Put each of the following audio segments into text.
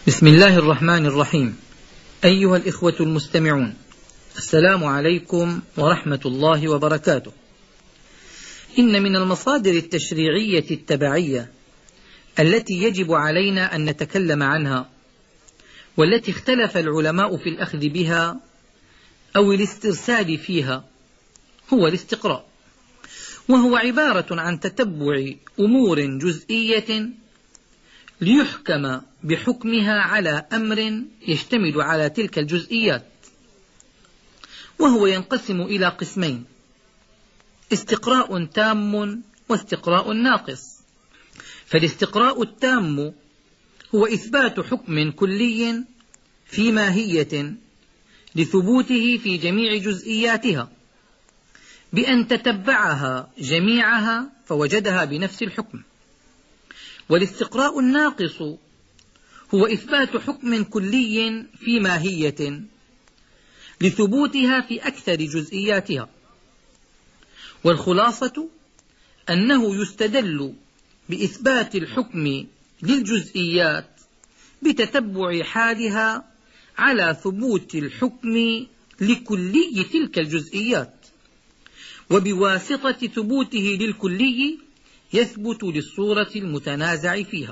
بسم الله الرحمن الرحيم. أيها الإخوة المستمعون، السلام عليكم ورحمة الله وبركاته. إن من المصادر التشريعية التبعية التي يجب علينا أن نتكلم عنها، والتي اختلف العلماء في الأخذ بها أو الاسترسال فيها، هو الاستقراء، وهو عبارة عن تتبع أمور جزئية ليحكم بحكمها على أمر يشتمل على تلك الجزئيات، وهو ينقسم إلى قسمين: استقراء تام واستقراء ناقص. فالاستقراء التام هو إثبات حكم كلي في ماهية لثبوته في جميع جزئياتها بأن تتبعها جميعها فوجدها بنفس الحكم. والاستقراء الناقص هو إثبات حكم كلي في ماهية لثبوتها في أكثر جزئياتها. والخلاصة أنه يستدل بإثبات الحكم للجزئيات بتتبع حالها على ثبوت الحكم لكلي تلك الجزئيات، وبواسطة ثبوته للكلي يثبت للصورة المتنازع فيها.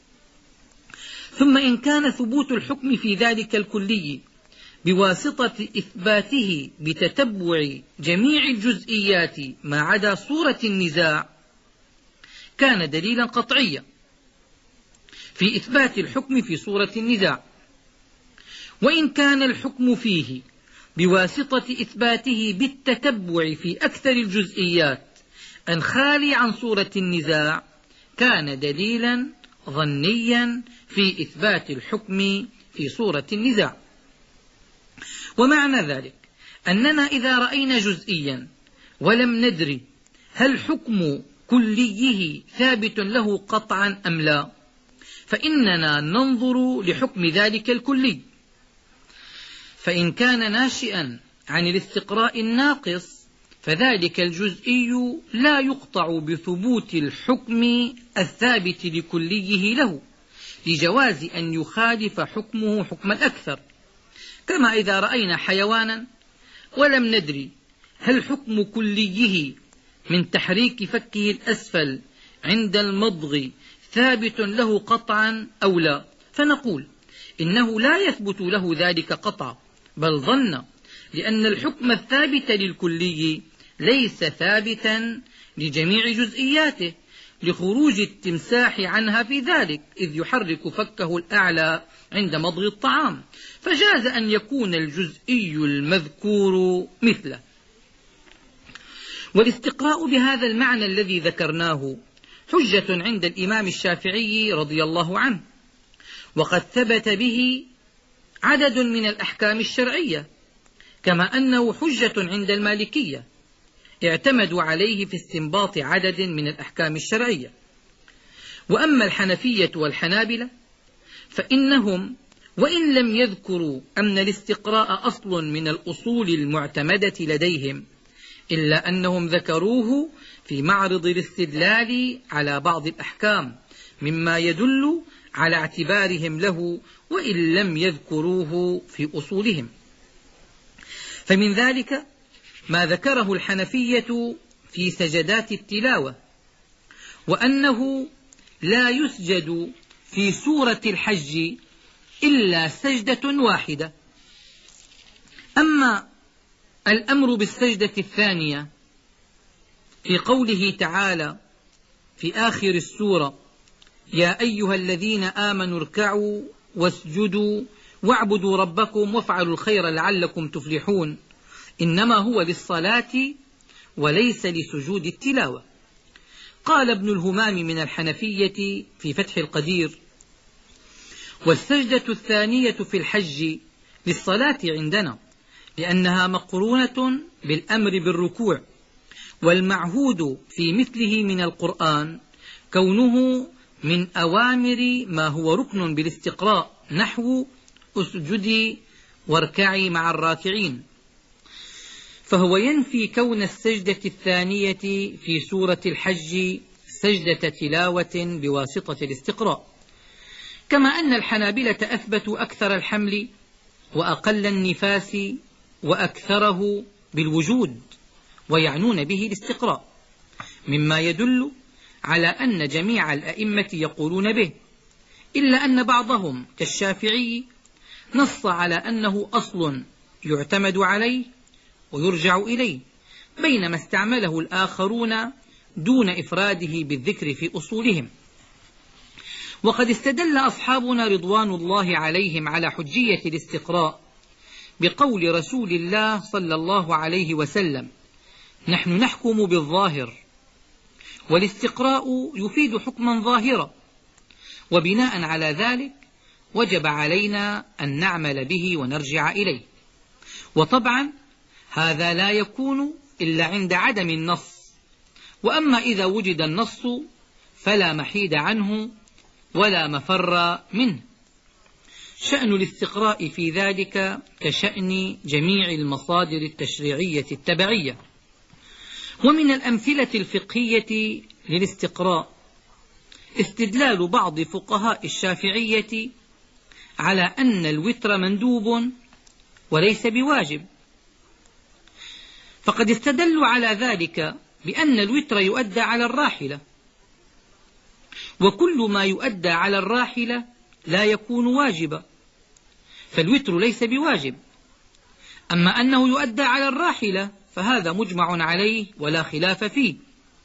ثم إن كان ثبوت الحكم في ذلك الكلي بواسطة إثباته بتتبع جميع الجزئيات ما عدا صورة النزاع، كان دليلا قطعيا في إثبات الحكم في صورة النزاع. وإن كان الحكم فيه بواسطة إثباته بالتتبع في أكثر الجزئيات الخالي عن صورة النزاع، كان دليلا ظنيا في إثبات الحكم في صورة النزاع. ومعنى ذلك أننا إذا رأينا جزئيا ولم ندري هل حكم كليه ثابت له قطعا أم لا، فإننا ننظر لحكم ذلك الكلي، فإن كان ناشئا عن الاستقراء الناقص فذلك الجزئي لا يقطع بثبوت الحكم الثابت لكليه له، لجواز أن يخالف حكمه حكم الأكثر. كما إذا رأينا حيوانا ولم ندري هل حكم كليه من تحريك فكه الأسفل عند المضغ ثابت له قطعا أو لا، فنقول إنه لا يثبت له ذلك قطعا، بل ظن، لأن الحكم الثابت للكلي ليس ثابتا لجميع جزئياته لخروج التمساح عنها في ذلك، إذ يحرك فكه الأعلى عند مضغ الطعام، فجاز أن يكون الجزئي المذكور مثله. والاستقراء بهذا المعنى الذي ذكرناه حجة عند الإمام الشافعي رضي الله عنه، وقد ثبت به عدد من الأحكام الشرعية، كما أنه حجة عند المالكية، اعتمدوا عليه في استنباط عدد من الأحكام الشرعية. وأما الحنفية والحنابلة فإنهم وإن لم يذكروا أن الاستقراء أصل من الأصول المعتمدة لديهم، إلا أنهم ذكروه في معرض الاستدلال على بعض الأحكام مما يدل على اعتبارهم له، وإن لم يذكروه في أصولهم. فمن ذلك ما ذكره الحنفية في سجدات التلاوة، وأنه لا يسجد في سورة الحج إلا سجدة واحدة. أما الأمر بالسجدة الثانية في قوله تعالى في آخر السورة: يا أيها الذين آمنوا اركعوا واسجدوا واعبدوا ربكم وافعلوا الخير لعلكم تفلحون، إنما هو للصلاة وليس لسجود التلاوة. قال ابن الهمام من الحنفية في فتح القدير: والسجدة الثانية في الحج للصلاة عندنا، لأنها مقرونة بالأمر بالركوع، والمعهود في مثله من القرآن كونه من أوامر ما هو ركن بالاستقراء، نحو اسجدي واركعي مع الراكعين، فهو ينفي كون السجدة الثانية في سورة الحج سجدة تلاوة بواسطة الاستقراء. كما أن الحنابلة أثبتوا أكثر الحمل وأقل النفاس وأكثره بالوجود، ويعنون به الاستقراء، مما يدل على أن جميع الأئمة يقولون به، إلا أن بعضهم كالشافعي نص على أنه أصل يعتمد عليه ويرجع إليه، بينما استعمله الآخرون دون إفراده بالذكر في أصولهم. وقد استدل أصحابنا رضوان الله عليهم على حجية الاستقراء بقول رسول الله صلى الله عليه وسلم: نحن نحكم بالظاهر، والاستقراء يفيد حكما ظاهرا، وبناء على ذلك وجب علينا أن نعمل به ونرجع إليه. وطبعا هذا لا يكون إلا عند عدم النص، وأما إذا وجد النص فلا محيد عنه ولا مفر منه. شأن الاستقراء في ذلك كشأن جميع المصادر التشريعية التبعية. ومن الأمثلة الفقهية للاستقراء استدلال بعض فقهاء الشافعية على أن الوتر مندوب وليس بواجب، فقد استدلوا على ذلك بأن الوتر يؤدى على الراحلة، وكل ما يؤدى على الراحلة لا يكون واجبا، فالوتر ليس بواجب. أما أنه يؤدى على الراحلة فهذا مجمع عليه ولا خلاف فيه.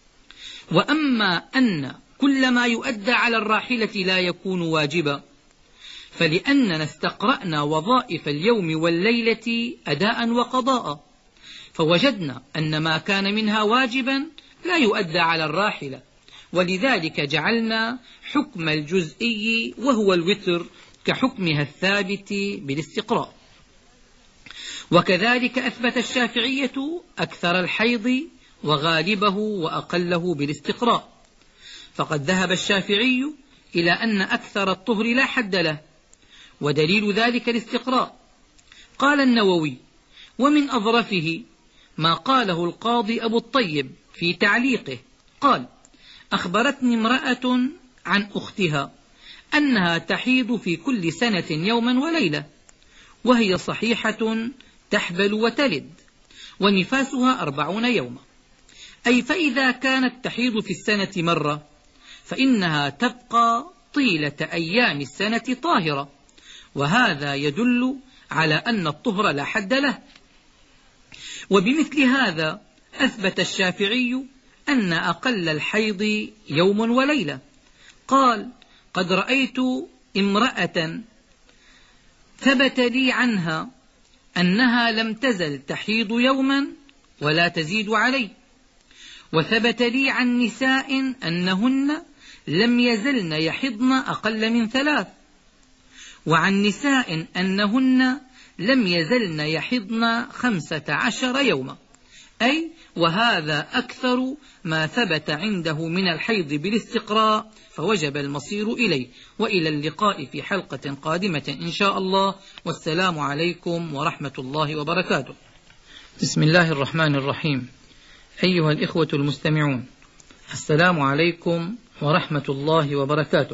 وأما أن كل ما يؤدى على الراحلة لا يكون واجبا، فلأننا استقرأنا وظائف اليوم والليلة أداء وقضاء، فوجدنا أن ما كان منها واجبا لا يؤدى على الراحلة، ولذلك جعلنا حكم الجزئي وهو الوتر كحكمها الثابت بالاستقراء. وكذلك أثبت الشافعية أكثر الحيض وغالبه وأقله بالاستقراء، فقد ذهب الشافعي إلى أن أكثر الطهر لا حد له، ودليل ذلك الاستقراء. قال النووي: ومن أظرفه ما قاله القاضي أبو الطيب في تعليقه، قال: أخبرتني امرأة عن أختها أنها تحيض في كل سنة يوما وليلة، وهي صحيحة تحبل وتلد، ونفاسها 40 يوما، أي فإذا كانت تحيض في السنة مرة فإنها تبقى طيلة أيام السنة طاهرة، وهذا يدل على أن الطهر لا حد له. وبمثل هذا أثبت الشافعي أن أقل الحيض يوم وليلة. قال: قد رأيت امرأة ثبت لي عنها أنها لم تزل تحيض يوما ولا تزيد عليه، وثبت لي عن نساء أنهن لم يزلن يحضن أقل من 3، وعن نساء أنهن لم يزلن يحضن 15 يوما، أي وهذا أكثر ما ثبت عنده من الحيض بالاستقراء، فوجب المصير إليه. وإلى اللقاء في حلقة قادمة إن شاء الله، والسلام عليكم ورحمة الله وبركاته. بسم الله الرحمن الرحيم. أيها الإخوة المستمعون، السلام عليكم ورحمة الله وبركاته.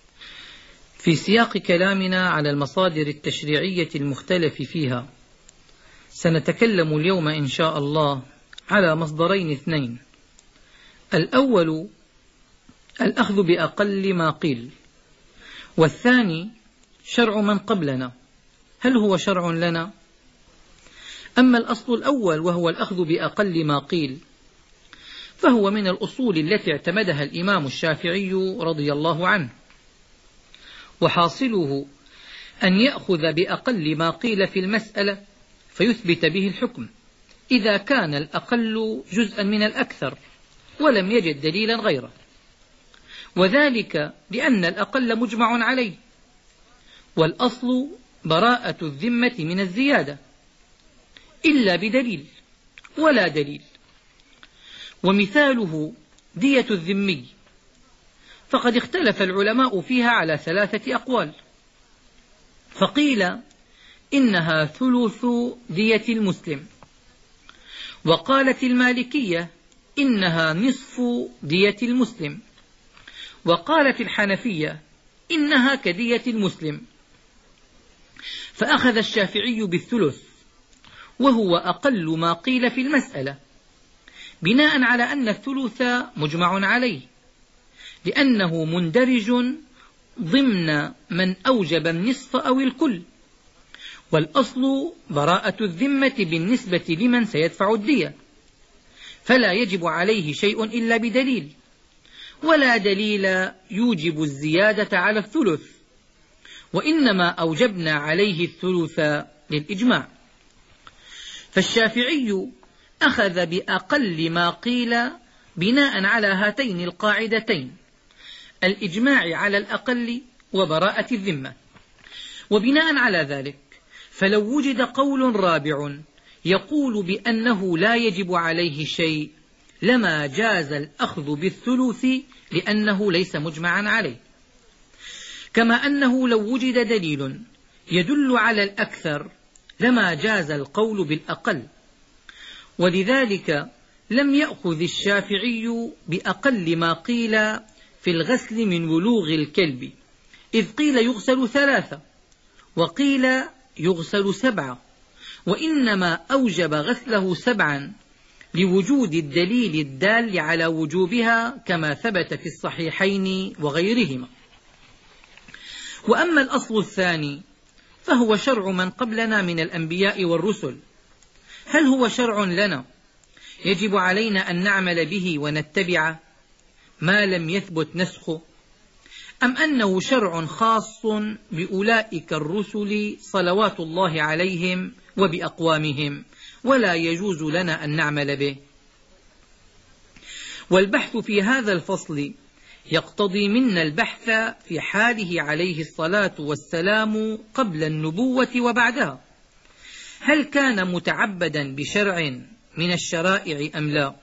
في سياق كلامنا على المصادر التشريعية المختلف فيها، سنتكلم اليوم إن شاء الله على مصدرين 2: الأول الأخذ بأقل ما قيل، والثاني شرع من قبلنا، هل هو شرع لنا؟ أما الأصل الأول وهو الأخذ بأقل ما قيل، فهو من الأصول التي اعتمدها الإمام الشافعي رضي الله عنه، وحاصله أن يأخذ بأقل ما قيل في المسألة فيثبت به الحكم إذا كان الأقل جزءا من الأكثر ولم يجد دليلا غيره، وذلك لأن الأقل مجمع عليه، والأصل براءة الذمة من الزيادة إلا بدليل ولا دليل. ومثاله دية الذمي، فقد اختلف العلماء فيها على 3 أقوال، فقيل إنها ثلث دية المسلم، وقالت المالكية إنها نصف دية المسلم، وقالت الحنفية إنها كدية المسلم. فأخذ الشافعي بالثلث، وهو أقل ما قيل في المسألة، بناء على أن الثلث مجمع عليه، لأنه مندرج ضمن من أوجب النصف أو الكل، والأصل براءة الذمة بالنسبة لمن سيدفع الدية، فلا يجب عليه شيء إلا بدليل، ولا دليل يوجب الزيادة على الثلث، وإنما أوجبنا عليه الثلث للإجماع. فالشافعي أخذ بأقل ما قيل بناء على هاتين القاعدتين: الإجماع على الأقل وبراءة الذمة. وبناء على ذلك فلو وجد قول رابع يقول بأنه لا يجب عليه شيء لما جاز الأخذ بالثلث، لأنه ليس مجمعا عليه، كما أنه لو وجد دليل يدل على الأكثر لما جاز القول بالأقل. ولذلك لم يأخذ الشافعي بأقل ما قيل في الغسل من ولوغ الكلب، إذ قيل يغسل 3 وقيل يغسل 7، وإنما أوجب غسله 7 لوجود الدليل الدال على وجوبها، كما ثبت في الصحيحين وغيرهما. وأما الأصل الثاني فهو شرع من قبلنا من الأنبياء والرسل. هل هو شرع لنا يجب علينا أن نعمل به ونتبعه ما لم يثبت نسخه، أم أنه شرع خاص بأولئك الرسل صلوات الله عليهم وبأقوامهم ولا يجوز لنا أن نعمل به؟ والبحث في هذا الفصل يقتضي منا البحث في حاله عليه الصلاة والسلام قبل النبوة وبعدها، هل كان متعبدا بشرع من الشرائع أم لا؟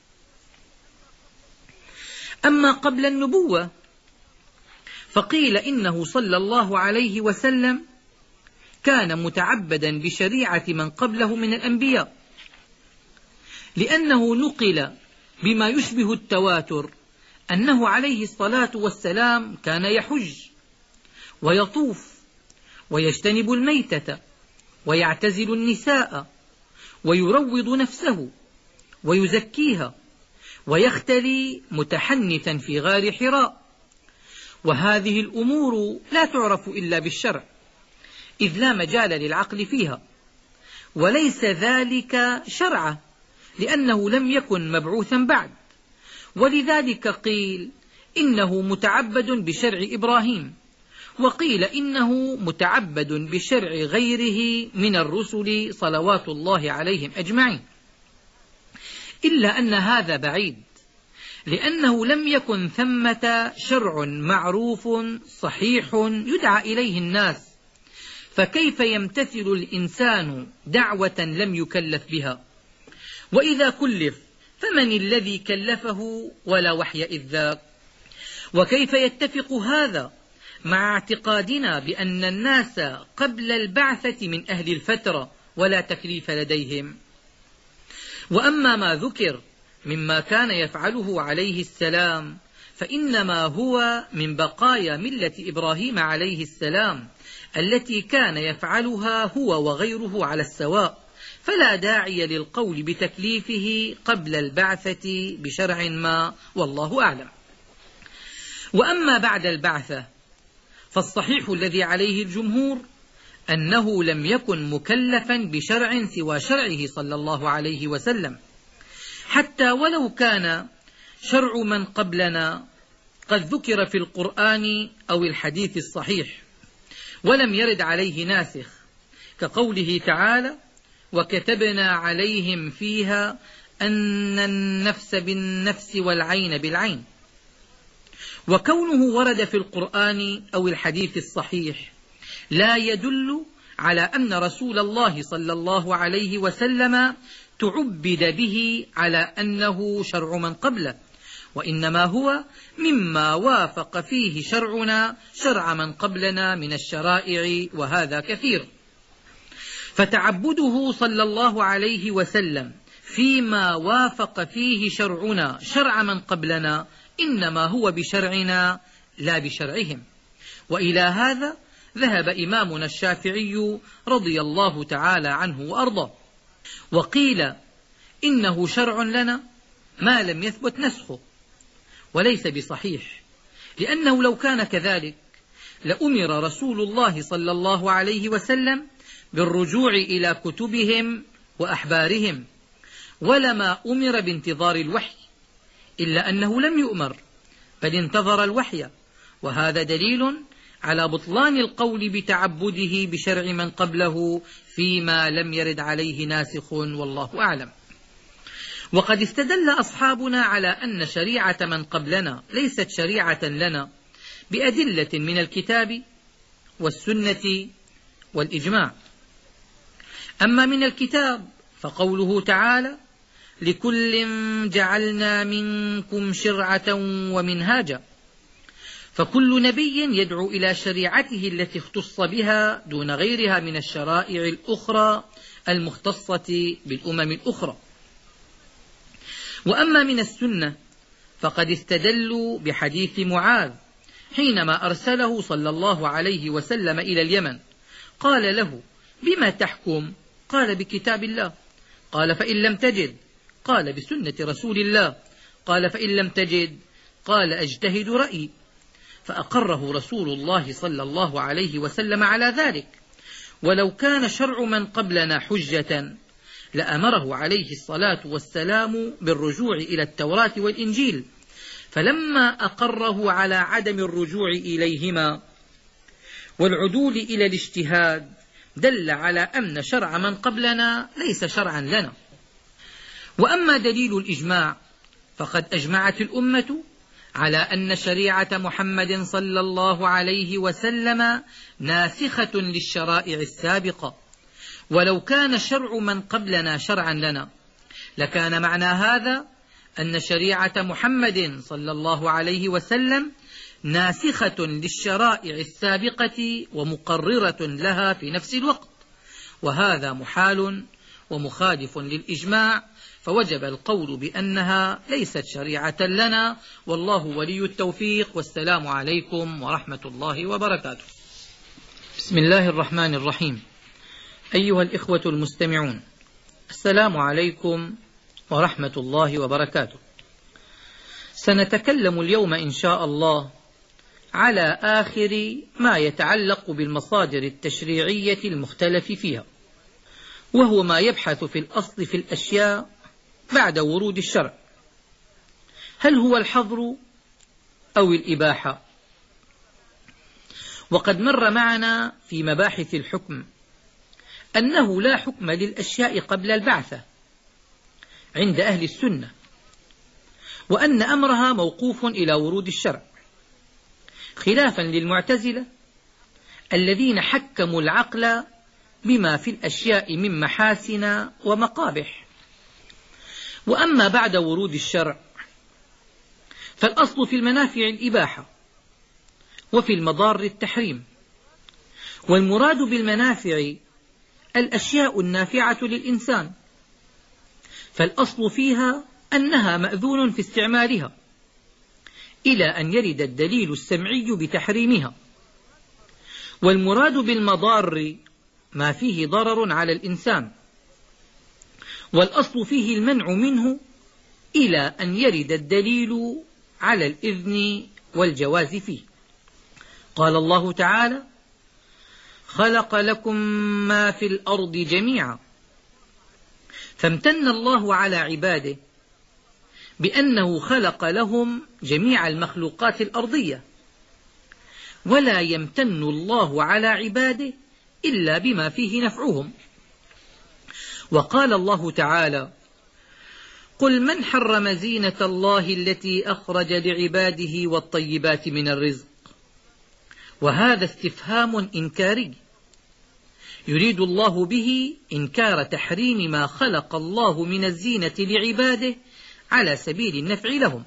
أما قبل النبوة فقيل إنه صلى الله عليه وسلم كان متعبدا بشريعة من قبله من الأنبياء، لأنه نقل بما يشبه التواتر أنه عليه الصلاة والسلام كان يحج ويطوف ويجتنب الميتة ويعتزل النساء ويروض نفسه ويزكيها ويختلي متحنثا في غار حراء، وهذه الأمور لا تعرف إلا بالشرع، إذ لا مجال للعقل فيها، وليس ذلك شرعا لأنه لم يكن مبعوثا بعد. ولذلك قيل إنه متعبد بشرع إبراهيم، وقيل إنه متعبد بشرع غيره من الرسل صلوات الله عليهم أجمعين، إلا أن هذا بعيد، لأنه لم يكن ثمة شرع معروف صحيح يدعى إليه الناس، فكيف يمتثل الإنسان دعوة لم يكلف بها؟ وإذا كلف فمن الذي كلفه ولا وحي إذ ذاك؟ وكيف يتفق هذا مع اعتقادنا بأن الناس قبل البعثة من أهل الفترة ولا تكليف لديهم؟ وأما ما ذكر مما كان يفعله عليه السلام فإنما هو من بقايا ملة إبراهيم عليه السلام التي كان يفعلها هو وغيره على السواء، فلا داعي للقول بتكليفه قبل البعثة بشرع ما، والله أعلم. وأما بعد البعثة فالصحيح الذي عليه الجمهور أنه لم يكن مكلفا بشرع سوى شرعه صلى الله عليه وسلم، حتى ولو كان شرع من قبلنا قد ذكر في القرآن أو الحديث الصحيح ولم يرد عليه ناسخ، كقوله تعالى: وكتبنا عليهم فيها أن النفس بالنفس والعين بالعين. وكونه ورد في القرآن أو الحديث الصحيح لا يدل على أن رسول الله صلى الله عليه وسلم تعبد به على أنه شرع من قبله، وإنما هو مما وافق فيه شرعنا شرع من قبلنا من الشرائع، وهذا كثير. فتعبده صلى الله عليه وسلم فيما وافق فيه شرعنا شرع من قبلنا إنما هو بشرعنا لا بشرعهم. وإلى هذا ذهب إمامنا الشافعي رضي الله تعالى عنه وأرضاه. وقيل إنه شرع لنا ما لم يثبت نسخه، وليس بصحيح، لأنه لو كان كذلك لأمر رسول الله صلى الله عليه وسلم بالرجوع إلى كتبهم وأحبارهم، ولما أمر بانتظار الوحي، إلا أنه لم يؤمر بل انتظر الوحي، وهذا دليل على بطلان القول بتعبده بشرع من قبله فيما لم يرد عليه ناسخ، والله أعلم. وقد استدل أصحابنا على أن شريعة من قبلنا ليست شريعة لنا بأدلة من الكتاب والسنة والإجماع. أما من الكتاب فقوله تعالى: لكل جعلنا منكم شرعة ومنهاجا، فكل نبي يدعو إلى شريعته التي اختص بها دون غيرها من الشرائع الأخرى المختصة بالأمم الأخرى. وأما من السنة فقد استدلوا بحديث معاذ حينما أرسله صلى الله عليه وسلم إلى اليمن، قال له: بما تحكم؟ قال: بكتاب الله. قال: فإن لم تجد؟ قال: بسنة رسول الله. قال: فإن لم تجد؟ قال: أجتهد رأيي. فأقره رسول الله صلى الله عليه وسلم على ذلك، ولو كان شرع من قبلنا حجة لأمره عليه الصلاة والسلام بالرجوع إلى التوراة والإنجيل، فلما أقره على عدم الرجوع إليهما والعدول إلى الاجتهاد دل على أن شرع من قبلنا ليس شرعا لنا. وأما دليل الإجماع فقد أجمعت الأمة على أن شريعة محمد صلى الله عليه وسلم ناسخة للشرائع السابقة، ولو كان شرع من قبلنا شرعا لنا لكان معنى هذا أن شريعة محمد صلى الله عليه وسلم ناسخة للشرائع السابقة ومقررة لها في نفس الوقت، وهذا محال ومخالف للإجماع، فوجب القول بأنها ليست شريعة لنا، والله ولي التوفيق. والسلام عليكم ورحمة الله وبركاته. بسم الله الرحمن الرحيم. أيها الإخوة المستمعون، السلام عليكم ورحمة الله وبركاته. سنتكلم اليوم إن شاء الله على آخر ما يتعلق بالمصادر التشريعية المختلف فيها، وهو ما يبحث في الأصل في الأشياء بعد ورود الشرع: هل هو الحظر أو الإباحة؟ وقد مر معنا في مباحث الحكم أنه لا حكم للأشياء قبل البعثة عند أهل السنة، وأن أمرها موقوف إلى ورود الشرع، خلافا للمعتزلة الذين حكموا العقل بما في الأشياء من محاسن ومقابح. وأما بعد ورود الشرع فالأصل في المنافع الإباحة، وفي المضار التحريم، والمراد بالمنافع الأشياء النافعة للإنسان، فالأصل فيها أنها مأذون في استعمالها إلى أن يرد الدليل السمعي بتحريمها، والمراد بالمضار ما فيه ضرر على الإنسان، والأصل فيه المنع منه إلى أن يرد الدليل على الإذن والجواز فيه. قال الله تعالى: خلق لكم ما في الأرض جميعا. فامتن الله على عباده بأنه خلق لهم جميع المخلوقات الأرضية، ولا يمتن الله على عباده إلا بما فيه نفعهم. وقال الله تعالى: قل من حرم زينة الله التي أخرج لعباده والطيبات من الرزق. وهذا استفهام إنكاري يريد الله به إنكار تحريم ما خلق الله من الزينة لعباده على سبيل النفع لهم.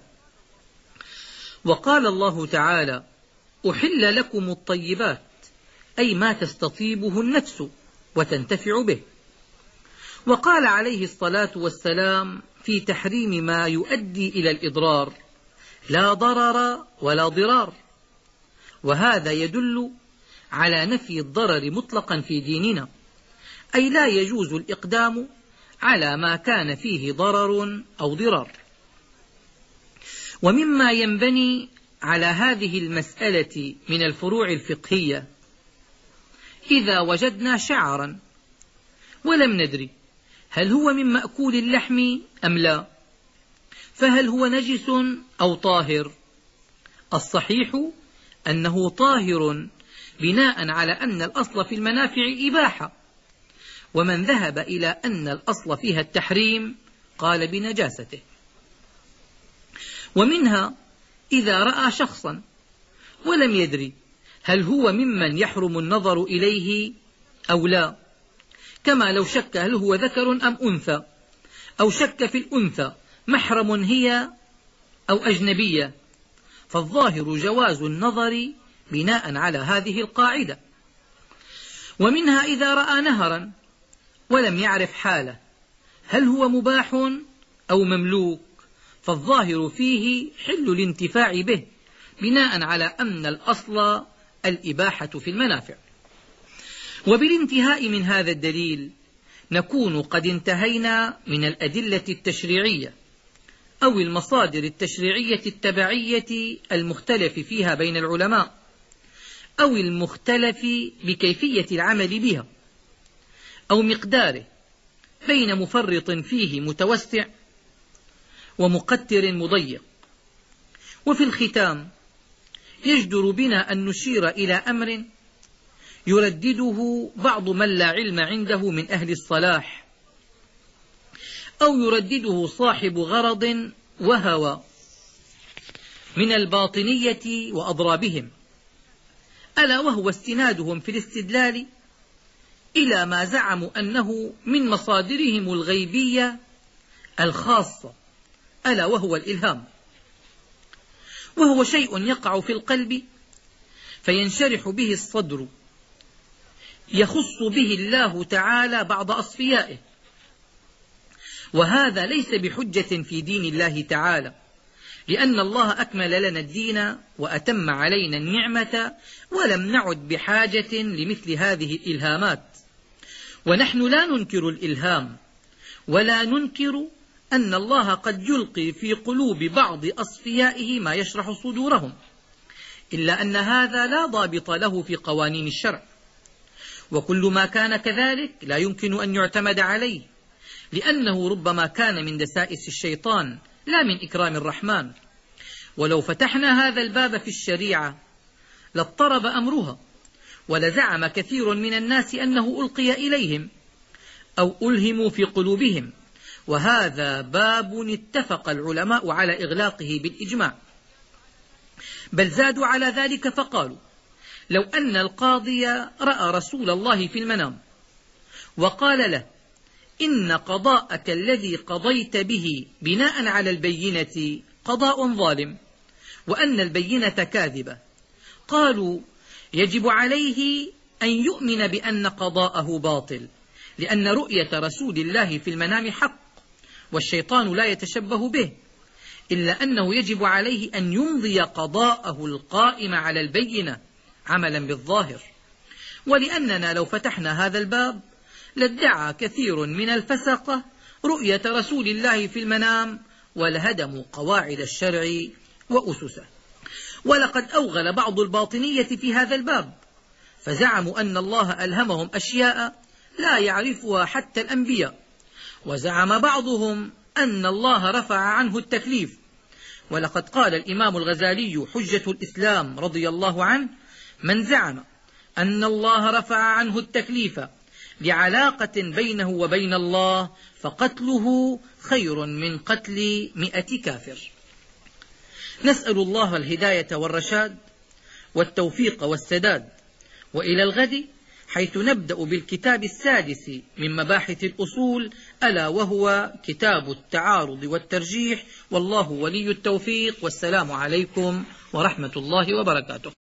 وقال الله تعالى: أحل لكم الطيبات، أي ما تستطيبه النفس وتنتفع به. وقال عليه الصلاة والسلام في تحريم ما يؤدي إلى الإضرار: لا ضرر ولا ضرار. وهذا يدل على نفي الضرر مطلقا في ديننا، أي لا يجوز الإقدام على ما كان فيه ضرر أو ضرار. ومما ينبني على هذه المسألة من الفروع الفقهية، إذا وجدنا شعرا ولم ندري هل هو من مأكول اللحم أم لا، فهل هو نجس أو طاهر؟ الصحيح أنه طاهر بناء على أن الأصل في المنافع إباحة، ومن ذهب إلى أن الأصل فيها التحريم قال بنجاسته. ومنها إذا رأى شخصا ولم يدري هل هو ممن يحرم النظر إليه أو لا، كما لو شك هل هو ذكر أم أنثى، أو شك في الأنثى محرم هي أو أجنبية، فالظاهر جواز النظر بناء على هذه القاعدة. ومنها إذا رأى نهرا ولم يعرف حاله هل هو مباح أو مملوك، فالظاهر فيه حل الانتفاع به بناء على أن الأصل الإباحة في المنافع. وبالانتهاء من هذا الدليل نكون قد انتهينا من الأدلة التشريعية أو المصادر التشريعية التبعية المختلف فيها بين العلماء، أو المختلف بكيفية العمل بها أو مقداره، بين مفرط فيه متوسع ومقتر مضيق. وفي الختام يجدر بنا أن نشير إلى أمر يردده بعض من لا علم عنده من أهل الصلاح، أو يردده صاحب غرض وهوى من الباطنية وأضرابهم، ألا وهو استنادهم في الاستدلال إلى ما زعموا أنه من مصادرهم الغيبية الخاصة، ألا وهو الإلهام، وهو شيء يقع في القلب فينشرح به الصدر، يخص به الله تعالى بعض أصفيائه، وهذا ليس بحجة في دين الله تعالى، لأن الله أكمل لنا الدين وأتم علينا النعمة، ولم نعد بحاجة لمثل هذه الإلهامات. ونحن لا ننكر الإلهام، ولا ننكر أن الله قد يلقي في قلوب بعض أصفيائه ما يشرح صدورهم، إلا أن هذا لا ضابط له في قوانين الشرع، وكل ما كان كذلك لا يمكن أن يعتمد عليه، لأنه ربما كان من دسائس الشيطان لا من إكرام الرحمن. ولو فتحنا هذا الباب في الشريعة لاضطرب أمرها، ولزعم كثير من الناس أنه ألقي إليهم أو ألهموا في قلوبهم، وهذا باب اتفق العلماء على إغلاقه بالإجماع، بل زادوا على ذلك فقالوا: لو أن القاضي رأى رسول الله في المنام وقال له: إن قضاءك الذي قضيت به بناء على البينة قضاء ظالم، وأن البينة كاذبة، قالوا: يجب عليه أن يؤمن بأن قضاءه باطل، لأن رؤية رسول الله في المنام حق، والشيطان لا يتشبه به، إلا أنه يجب عليه أن يمضي قضاءه القائم على البينة عملا بالظاهر. ولأننا لو فتحنا هذا الباب لادعى كثير من الفسقة رؤية رسول الله في المنام، ولهدموا قواعد الشرع وأسسه. ولقد أوغل بعض الباطنية في هذا الباب، فزعموا أن الله ألهمهم أشياء لا يعرفها حتى الأنبياء، وزعم بعضهم أن الله رفع عنه التكليف. ولقد قال الإمام الغزالي حجة الإسلام رضي الله عنه: من زعم أن الله رفع عنه التكليف لعلاقة بينه وبين الله فقتله خير من قتل 100 كافر. نسأل الله الهداية والرشاد والتوفيق والسداد، وإلى الغد حيث نبدأ بالكتاب السادس من مباحث الأصول، ألا وهو كتاب التعارض والترجيح، والله ولي التوفيق، والسلام عليكم ورحمة الله وبركاته.